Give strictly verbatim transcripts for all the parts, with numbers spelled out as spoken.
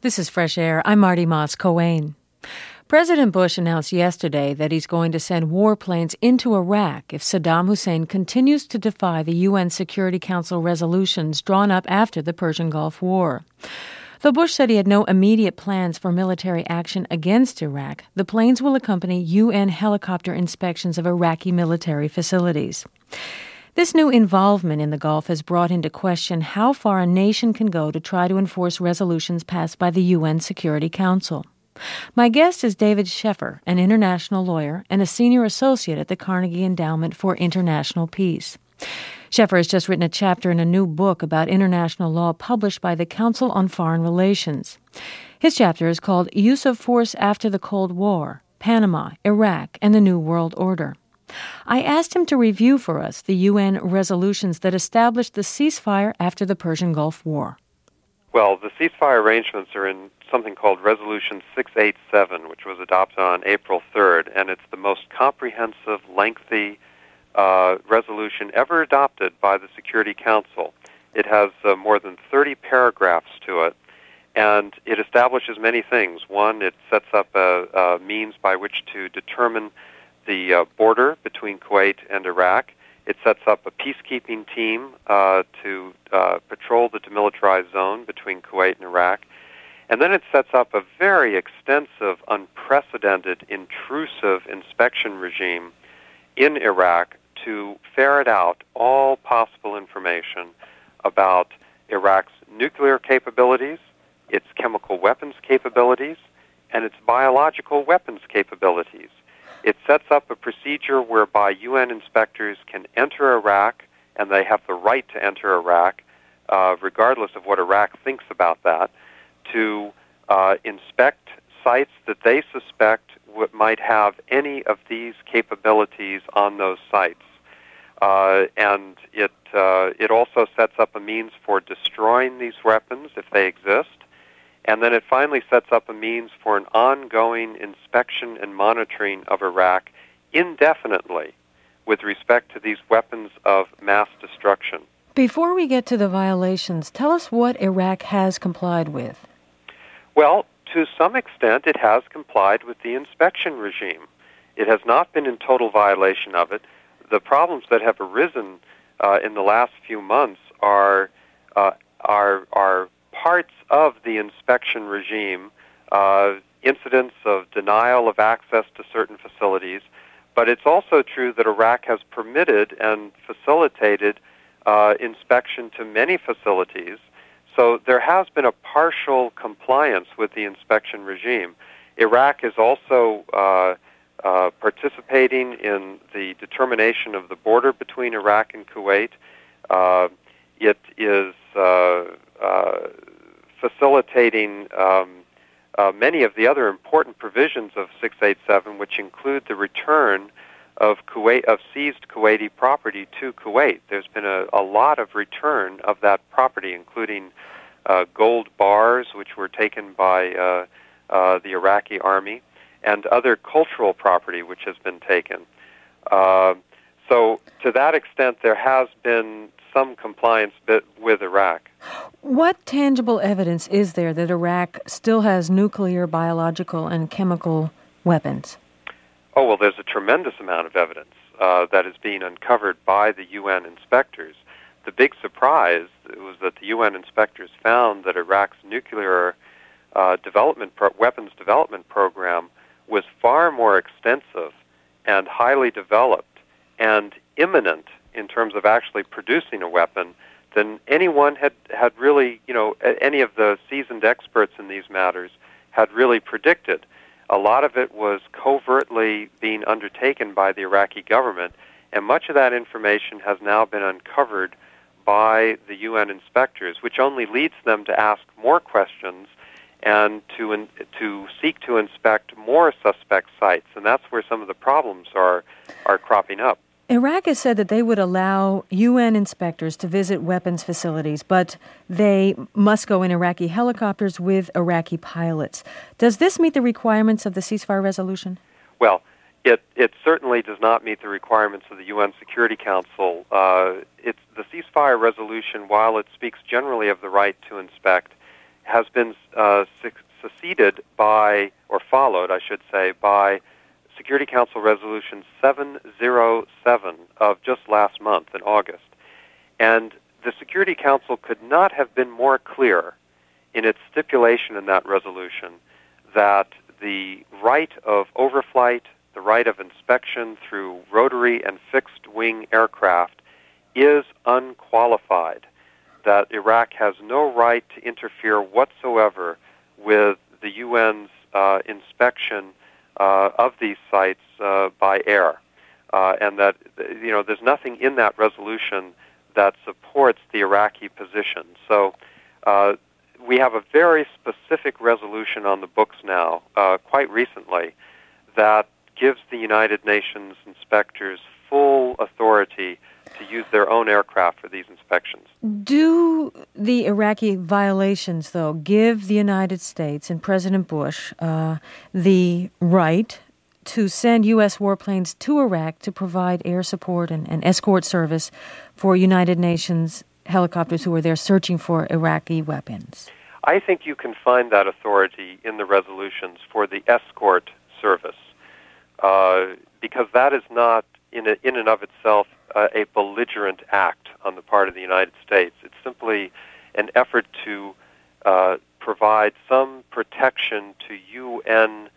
This is Fresh Air. I'm Marty Moss-Coane. President Bush announced yesterday that he's going to send warplanes into Iraq if Saddam Hussein continues to defy the U N Security Council resolutions drawn up after the Persian Gulf War. Though Bush said he had no immediate plans for military action against Iraq, the planes will accompany U N helicopter inspections of Iraqi military facilities. This new involvement in the Gulf has brought into question how far a nation can go to try to enforce resolutions passed by the U N Security Council. My guest is David Scheffer, an international lawyer and a senior associate at the Carnegie Endowment for International Peace. Scheffer has just written a chapter in a new book about international law published by the Council on Foreign Relations. His chapter is called Use of Force After the Cold War, Panama, Iraq, and the New World Order. I asked him to review for us the U N resolutions that established the ceasefire after the Persian Gulf War. Well, the ceasefire arrangements are in something called Resolution six eighty-seven, which was adopted on April third, and it's the most comprehensive, lengthy uh, resolution ever adopted by the Security Council. It has uh, more than thirty paragraphs to it, and it establishes many things. One, it sets up a, a means by which to determine the uh, border between Kuwait and Iraq. It sets up a peacekeeping team uh, to uh, patrol the demilitarized zone between Kuwait and Iraq. And then it sets up a very extensive, unprecedented, intrusive inspection regime in Iraq to ferret out all possible information about Iraq's nuclear capabilities, its chemical weapons capabilities, and its biological weapons capabilities. It sets up a procedure whereby U N inspectors can enter Iraq, and they have the right to enter Iraq, uh, regardless of what Iraq thinks about that, to uh, inspect sites that they suspect w- might have any of these capabilities on those sites. Uh, and it uh, it also sets up a means for destroying these weapons if they exist. And then it finally sets up a means for an ongoing inspection and monitoring of Iraq indefinitely with respect to these weapons of mass destruction. Before we get to the violations, tell us what Iraq has complied with. Well, to some extent, it has complied with the inspection regime. It has not been in total violation of it. The problems that have arisen uh, in the last few months are uh, are are parts of the inspection regime, uh, incidents of denial of access to certain facilities, but it's also true that Iraq has permitted and facilitated uh, inspection to many facilities, so there has been a partial compliance with the inspection regime. Iraq is also uh, uh, participating in the determination of the border between Iraq and Kuwait. Uh, it is uh, uh, facilitating um, uh, many of the other important provisions of six eighty-seven, which include the return of Kuwait of seized Kuwaiti property to Kuwait. There's been a, a lot of return of that property, including uh, gold bars, which were taken by uh, uh, the Iraqi army, and other cultural property, which has been taken. Uh, so, to that extent, there has been some compliance bit with Iraq. What tangible evidence is there that Iraq still has nuclear, biological, and chemical weapons? Oh, well, there's a tremendous amount of evidence uh, that is being uncovered by the U N inspectors. The big surprise was that the U N inspectors found that Iraq's nuclear uh, development pro- weapons development program was far more extensive and highly developed and imminent in terms of actually producing a weapon than anyone had, had really, you know, any of the seasoned experts in these matters had really predicted. A lot of it was covertly being undertaken by the Iraqi government, and much of that information has now been uncovered by the U N inspectors, which only leads them to ask more questions and to in, to seek to inspect more suspect sites, and that's where some of the problems are are cropping up. Iraq has said that they would allow U N inspectors to visit weapons facilities, but they must go in Iraqi helicopters with Iraqi pilots. Does this meet the requirements of the ceasefire resolution? Well, it it certainly does not meet the requirements of the U N Security Council. Uh, it's the ceasefire resolution, while it speaks generally of the right to inspect, has been uh, succeeded by, or followed, I should say, by Security Council Resolution seven oh seven of just last month in August. And the Security Council could not have been more clear in its stipulation in that resolution that the right of overflight, the right of inspection through rotary and fixed-wing aircraft is unqualified, that Iraq has no right to interfere whatsoever with the U N's uh, inspection uh, of these sites uh, by air, uh, and that, you know, there's nothing in that resolution that supports the Iraqi position. So uh, we have a very specific resolution on the books now, uh, quite recently, that gives the United Nations inspectors full authority to use their own aircraft for these inspections. Do the Iraqi violations, though, give the United States and President Bush uh, the right to send U S warplanes to Iraq to provide air support and, and escort service for United Nations helicopters who are there searching for Iraqi weapons? I think you can find that authority in the resolutions for the escort service, uh, because that is not, in, a, in and of itself, uh, a belligerent act on the part of the United States. It's simply an effort to uh, provide some protection to U N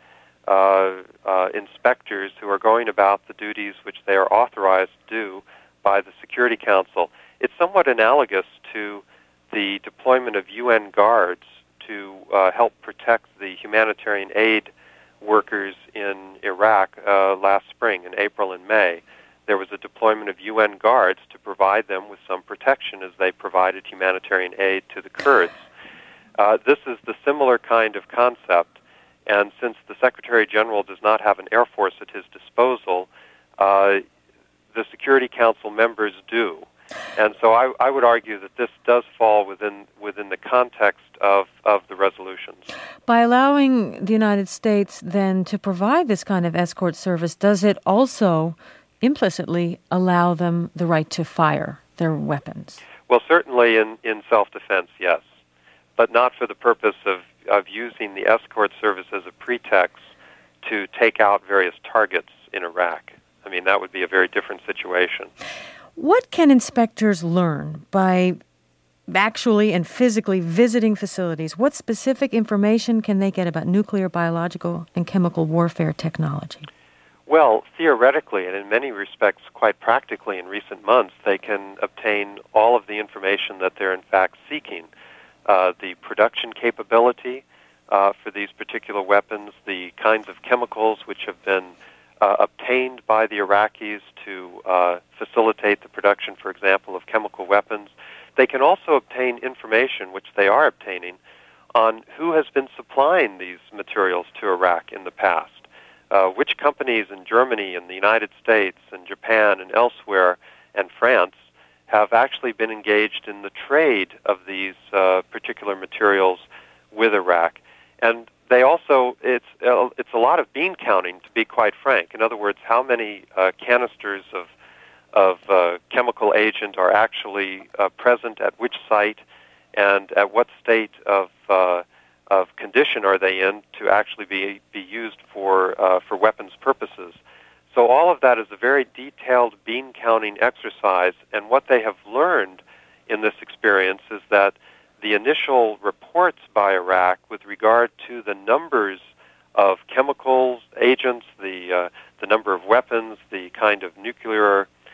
uh, uh, inspectors who are going about the duties which they are authorized to do by the Security Council. It's somewhat analogous to the deployment of U N guards to uh, help protect the humanitarian aid workers in Iraq uh, last spring, in April and May. There was a deployment of U N guards to provide them with some protection as they provided humanitarian aid to the Kurds. Uh, this is the similar kind of concept, and since the Secretary General does not have an air force at his disposal, uh, the Security Council members do. And so I, I would argue that this does fall within within the context of, of the resolutions. By allowing the United States then to provide this kind of escort service, does it also implicitly allow them the right to fire their weapons? Well, certainly in, in self-defense, yes, but not for the purpose of, of using the escort service as a pretext to take out various targets in Iraq. I mean, that would be a very different situation. What can inspectors learn by actually and physically visiting facilities? What specific information can they get about nuclear, biological, and chemical warfare technology? Well, theoretically, and in many respects quite practically in recent months, they can obtain all of the information that they're in fact seeking. Uh, the production capability uh, for these particular weapons, the kinds of chemicals which have been Uh, obtained by the Iraqis to uh, facilitate the production, for example, of chemical weapons. They can also obtain information, which they are obtaining, on who has been supplying these materials to Iraq in the past. Uh, which companies in Germany and the United States and Japan and elsewhere and France have actually been engaged in the trade of these uh, particular materials with Iraq. And They also, it's uh, it's a lot of bean counting, to be quite frank. In other words, how many uh, canisters of of uh, chemical agent are actually uh, present at which site, and at what state of uh, of condition are they in to actually be be used for uh, for weapons purposes. So all of that is a very detailed bean counting exercise, and what they have learned in this experience is that the initial reports by Iraq with regard to the numbers of chemicals, agents, the uh, the number of weapons, the kind of nuclear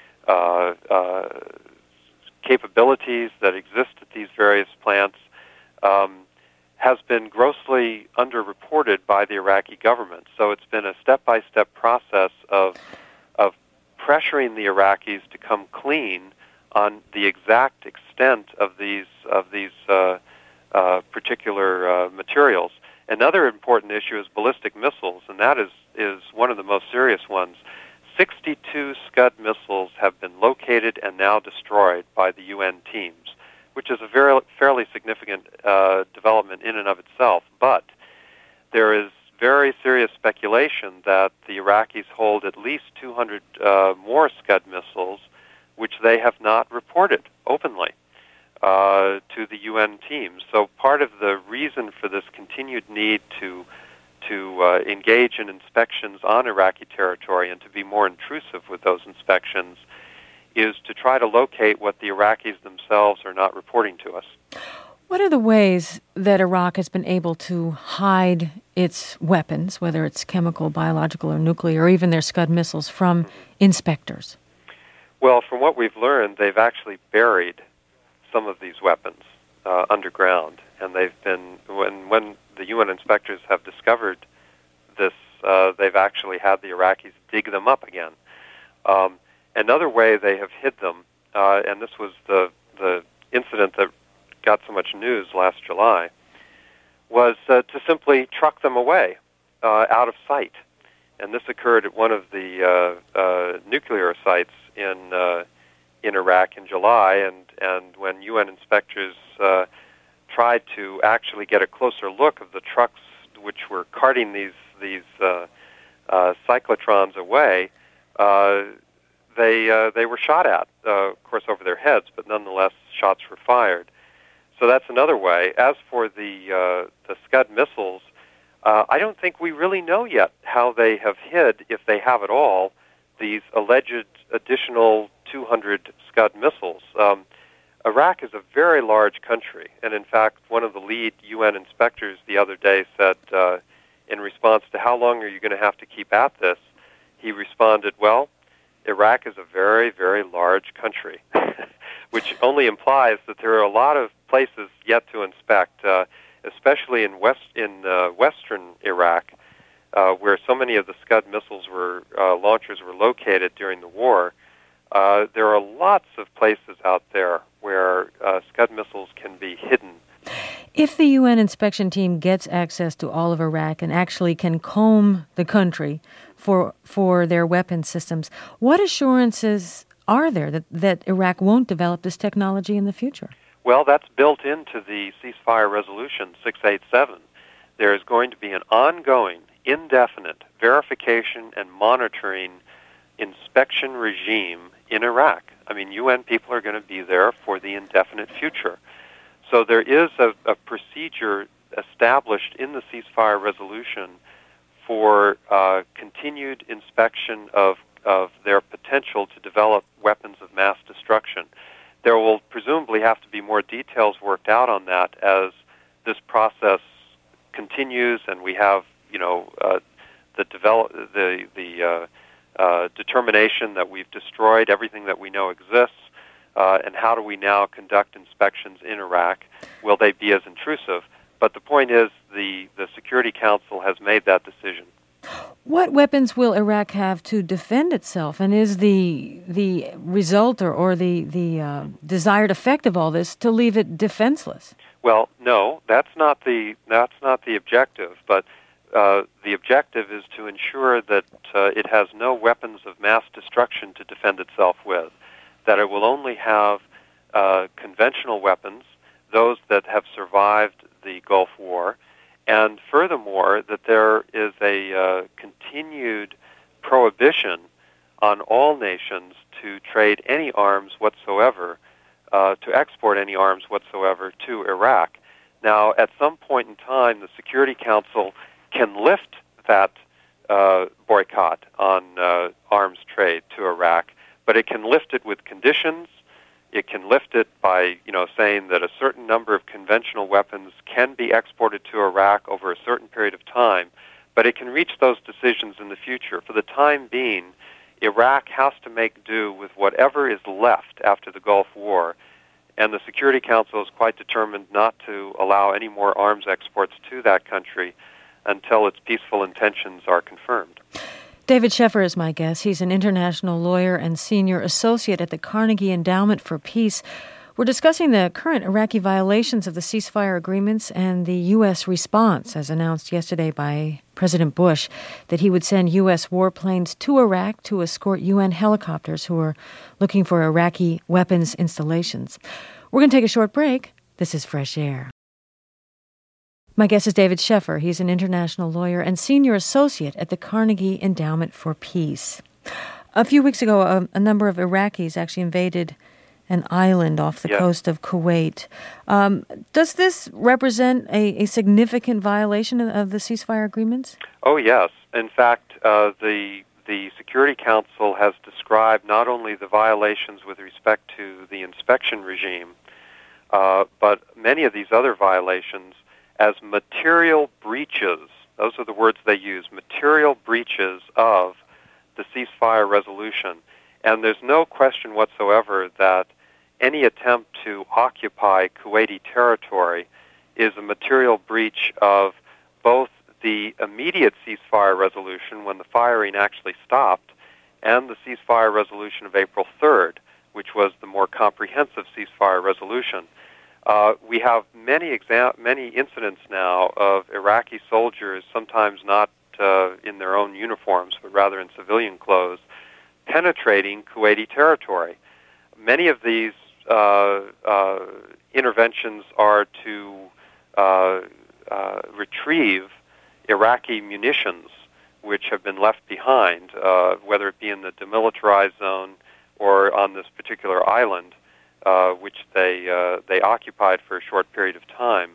uh, uh, capabilities that exist at these various plants um, has been grossly underreported by the Iraqi government. So it's been a step-by-step process of of pressuring the Iraqis to come clean on the exact extent of these of these uh, uh, particular uh, materials. Another important issue is ballistic missiles, and that is, is one of the most serious ones. sixty-two Scud missiles have been located and now destroyed by the U N teams, which is a very fairly significant uh, development in and of itself. But there is very serious speculation that the Iraqis hold at least two hundred uh, more Scud missiles, which they have not reported openly. uh, to the U N teams. So part of the reason for this continued need to to uh, engage in inspections on Iraqi territory and to be more intrusive with those inspections is to try to locate what the Iraqis themselves are not reporting to us. What are the ways that Iraq has been able to hide its weapons, whether it's chemical, biological, or nuclear, or even their Scud missiles, from inspectors? Well, from what we've learned, they've actually buried some of these weapons uh, underground, and they've been, when, when the U N inspectors have discovered this, uh, they've actually had the Iraqis dig them up again. Um, another way they have hid them, uh, and this was the, the incident that got so much news last July, was uh, to simply truck them away uh, out of sight. And this occurred at one of the uh, uh, nuclear sites in uh, in Iraq in July, and, and when U N inspectors uh, tried to actually get a closer look of the trucks which were carting these these uh, uh, cyclotrons away, uh, they uh, they were shot at, uh, of course, over their heads, but nonetheless, shots were fired. So that's another way. As for the uh, the Scud missiles, uh, I don't think we really know yet how they have hid, if they have at all, these alleged additional two hundred Scud missiles. Um, Iraq is a very large country, and in fact, one of the lead U N inspectors the other day said, uh, in response to how long are you going to have to keep at this, he responded, well, Iraq is a very, very large country, which only implies that there are a lot of places yet to inspect, uh, especially in west in uh, western Iraq, uh, where so many of the Scud missiles were uh, launchers were located during the war. Uh, there are lots of places out there where uh, Scud missiles can be hidden. If the U N inspection team gets access to all of Iraq and actually can comb the country for for their weapon systems, what assurances are there that, that Iraq won't develop this technology in the future? Well, that's built into the ceasefire resolution six eighty-seven. There is going to be an ongoing, indefinite verification and monitoring inspection regime in Iraq. I mean, U N people are going to be there for the indefinite future. So there is a, a procedure established in the ceasefire resolution for uh, continued inspection of, of their potential to develop weapons of mass destruction. There will presumably have to be more details worked out on that as this process continues, and we have, you know, uh, the develop the the uh, uh, determination that we've destroyed everything that we know exists. Uh, and how do we now conduct inspections in Iraq? Will they be as intrusive? But the point is, the, the Security Council has made that decision. What weapons will Iraq have to defend itself? And is the the result or, or the, the uh, desired effect of all this to leave it defenseless? Well, no, that's not the that's not the objective. But uh, the objective is to ensure that uh, it has no weapons of mass destruction to defend itself with. That it will only have uh, conventional weapons, those that have survived the Gulf War, and furthermore, that there is a uh, continued prohibition on all nations to trade any arms whatsoever, uh, to export any arms whatsoever to Iraq. Now, at some point in time, the Security Council can lift that uh, boycott on uh, arms trade to Iraq, but it can lift it with conditions. It can lift it by, you know, saying that a certain number of conventional weapons can be exported to Iraq over a certain period of time, but it can reach those decisions in the future. For the time being, Iraq has to make do with whatever is left after the Gulf War, and the Security Council is quite determined not to allow any more arms exports to that country until its peaceful intentions are confirmed. David Scheffer is my guest. He's an international lawyer and senior associate at the Carnegie Endowment for Peace. We're discussing the current Iraqi violations of the ceasefire agreements and the U S response, as announced yesterday by President Bush, that he would send U S warplanes to Iraq to escort U N helicopters who are looking for Iraqi weapons installations. We're going to take a short break. This is Fresh Air. My guest is David Scheffer. He's an international lawyer and senior associate at the Carnegie Endowment for Peace. A few weeks ago, a, a number of Iraqis actually invaded an island off the Yes. coast of Kuwait. Um, does this represent a, a significant violation of, of the ceasefire agreements? Oh, yes. In fact, uh, the the Security Council has described not only the violations with respect to the inspection regime, uh, but many of these other violations as material breaches. Those are the words they use, material breaches of the ceasefire resolution. And there's no question whatsoever that any attempt to occupy Kuwaiti territory is a material breach of both the immediate ceasefire resolution, when the firing actually stopped, and the ceasefire resolution of April third, which was the more comprehensive ceasefire resolution. Uh, we have many exa- many incidents now of Iraqi soldiers, sometimes not uh, in their own uniforms, but rather in civilian clothes, penetrating Kuwaiti territory. Many of these uh, uh, interventions are to uh, uh, retrieve Iraqi munitions which have been left behind, uh, whether it be in the demilitarized zone or on this particular island, uh, which they uh, they occupied for a short period of time.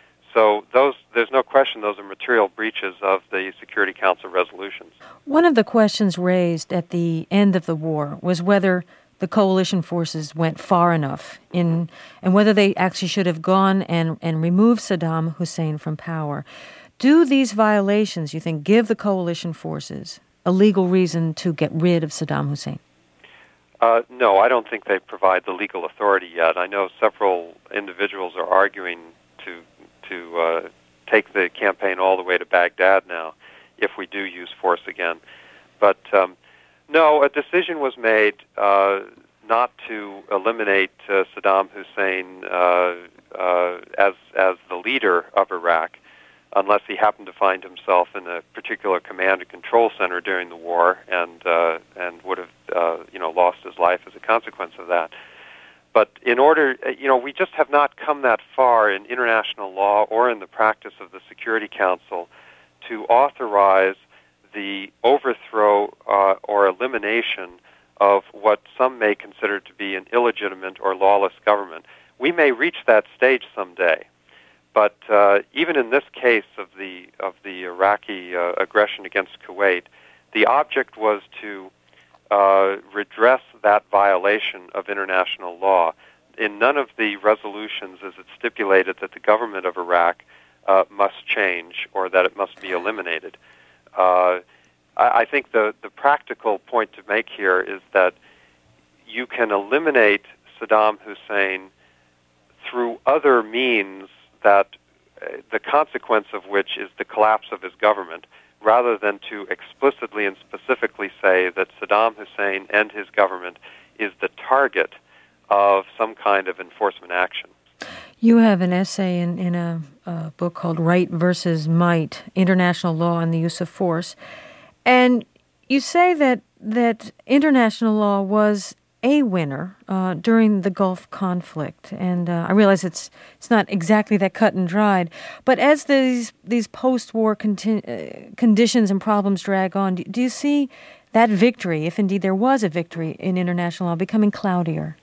So those, there's no question those are material breaches of the Security Council resolutions. One of the questions raised at the end of the war was whether the coalition forces went far enough in, and whether they actually should have gone and, and removed Saddam Hussein from power. Do these violations, you think, give the coalition forces a legal reason to get rid of Saddam Hussein? Uh, no, I don't think they provide the legal authority yet. I know several individuals are arguing to to uh, take the campaign all the way to Baghdad now, if we do use force again. But um, no, a decision was made uh, not to eliminate uh, Saddam Hussein uh, uh, as as the leader of Iraq, unless he happened to find himself in a particular command and control center during the war, and uh, and would have uh, you know lost his life as a consequence of that. But in order, you know, we just have not come that far in international law or in the practice of the Security Council to authorize the overthrow uh, or elimination of what some may consider to be an illegitimate or lawless government. We may reach that stage someday. But uh, even in this case of the of the Iraqi uh, aggression against Kuwait, the object was to uh, redress that violation of international law. In none of the resolutions is it stipulated that the government of Iraq uh, must change or that it must be eliminated. Uh, I, I think the, the practical point to make here is that you can eliminate Saddam Hussein through other means that uh, the consequence of which is the collapse of his government, rather than to explicitly and specifically say that Saddam Hussein and his government is the target of some kind of enforcement action. You have an essay in, in a, a book called Right versus Might, International Law and the Use of Force. And you say that that international law was a winner uh, during the Gulf conflict. And uh, I realize it's it's not exactly that cut and dried. But as these these post-war conti- uh, conditions and problems drag on, do, do you see that victory, if indeed there was a victory in international law, becoming cloudier?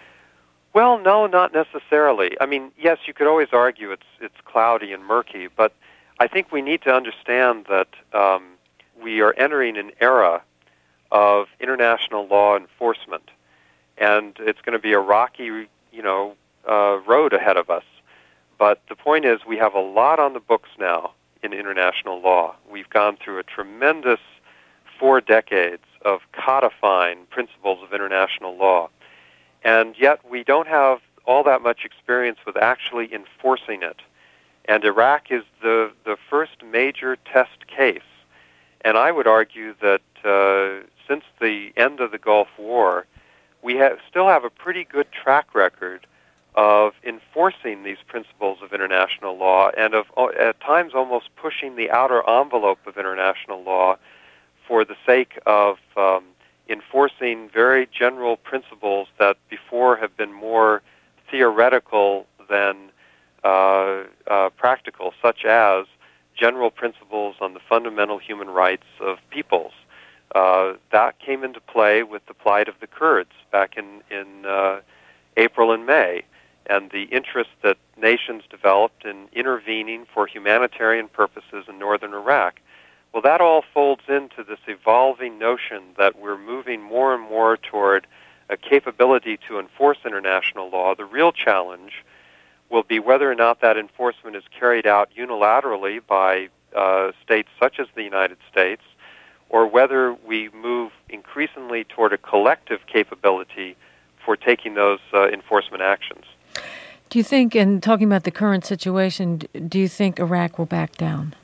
Well, no, not necessarily. I mean, yes, you could always argue it's it's cloudy and murky, but I think we need to understand that um, we are entering an era of international law enforcement, and it's going to be a rocky, you know, uh, road ahead of us. But the point is, we have a lot on the books now in international law. We've gone through a tremendous four decades of codifying principles of international law. And yet we don't have all that much experience with actually enforcing it. And Iraq is the, the first major test case. And I would argue that uh, since the end of the Gulf War, we have, still have a pretty good track record of enforcing these principles of international law and of at times almost pushing the outer envelope of international law for the sake of um, enforcing very general principles that before have been more theoretical than uh, uh, practical, such as general principles on the fundamental human rights of peoples. Uh, that came into play with the plight of the Kurds back in in uh, April and May, and the interest that nations developed in intervening for humanitarian purposes in northern Iraq. Well, that all folds into this evolving notion that we're moving more and more toward a capability to enforce international law. The real challenge will be whether or not that enforcement is carried out unilaterally by uh, states such as the United States, or whether we move increasingly toward a collective capability for taking those uh, enforcement actions. Do you think, in talking about the current situation, do you think Iraq will back down?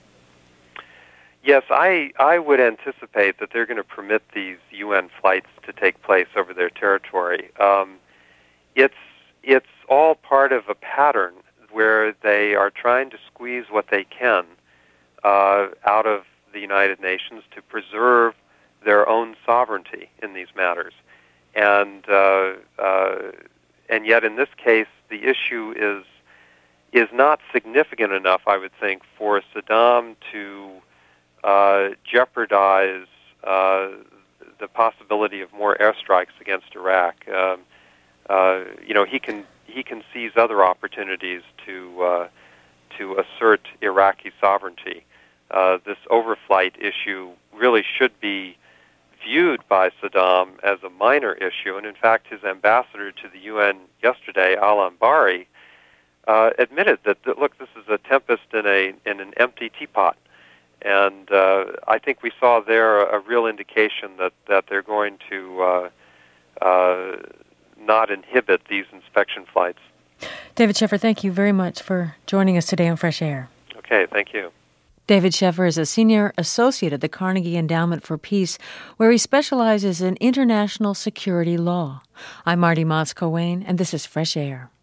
Yes, I, I would anticipate that they're going to permit these U N flights to take place over their territory. Um, it's it's all part of a pattern where they are trying to squeeze what they can uh, out of the United Nations to preserve their own sovereignty in these matters. And uh, uh, and yet in this case, the issue is is not significant enough, I would think, for Saddam to uh, jeopardize uh, the possibility of more airstrikes against Iraq. Um, uh, you know, he can he can seize other opportunities to uh, to assert Iraqi sovereignty. Uh, this overflight issue really should be viewed by Saddam as a minor issue, and in fact his ambassador to the U N yesterday, al-Anbari, uh, admitted that, that, look, this is a tempest in, a, in an empty teapot. And uh, I think we saw there a, a real indication that, that they're going to uh, uh, not inhibit these inspection flights. David Scheffer, thank you very much for joining us today on Fresh Air. Okay, thank you. David Scheffer is a senior associate at the Carnegie Endowment for Peace, where he specializes in international security law. I'm Marty Moss-Coane, and this is Fresh Air.